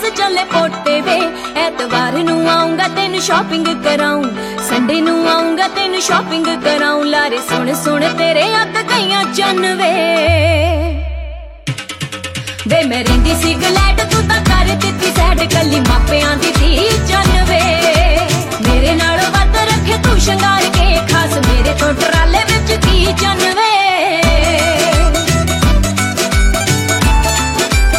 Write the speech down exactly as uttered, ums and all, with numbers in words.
ਚੱਲੇ ਪੋਟੇ ਵੇ। ਐਤਵਾਰ ਨੂੰ ਆਉਂਗਾ ਤੈਨੂੰ ਸ਼ਾਪਿੰਗ ਕਰਾਉਂ, ਸੰਡੇ ਨੂੰ ਆਉਂਗਾ ਤੈਨੂੰ ਸ਼ਾਪਿੰਗ ਕਰਾਉਂ। ਲਾਰੇ ਸੁਣ ਸੁਣ ਤੇਰੇ ਅੱਗ ਗਈਆਂ ਚੰਨ ਵੇ। ਵੇ ਮੈਂ ਰਹਿੰਦੀ ਸੀ ਗਲੈਡ ਤੂੰ ਤਾਂ ਕਰ ਦਿੱਤੀ ਸੈਡ, ਕੱਲੀ ਮਾਪਿਆਂ ਦੀ ਧੀ ਚੰਨ ਵੇ। ਮੇਰੇ ਨਾਲੋਂ ਵੱਧ ਰੱਖੇ ਤੂੰ ਸ਼ਿੰਗਾਰ